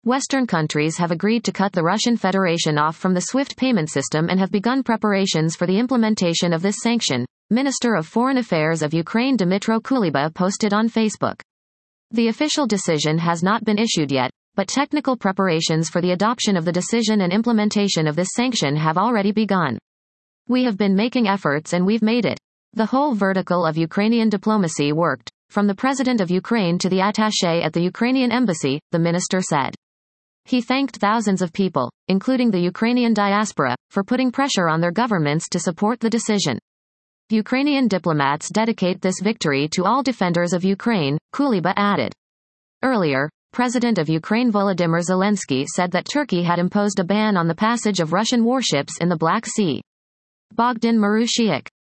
Western countries have agreed to cut the Russian Federation off from the SWIFT payment system and have begun preparations for the implementation of this sanction, Minister of Foreign Affairs of Ukraine Dmytro Kuleba posted on Facebook. The official decision has not been issued yet, but technical preparations for the adoption of the decision and implementation of this sanction have already begun. We have been making efforts and we've made it. The whole vertical of Ukrainian diplomacy worked, from the President of Ukraine to the attaché at the Ukrainian embassy, the minister said. He thanked thousands of people, including the Ukrainian diaspora, for putting pressure on their governments to support the decision. Ukrainian diplomats dedicate this victory to all defenders of Ukraine, Kuleba added. Earlier, President of Ukraine Volodymyr Zelensky said that Turkey had imposed a ban on the passage of Russian warships in the Black Sea. Bogdan Marushiuk,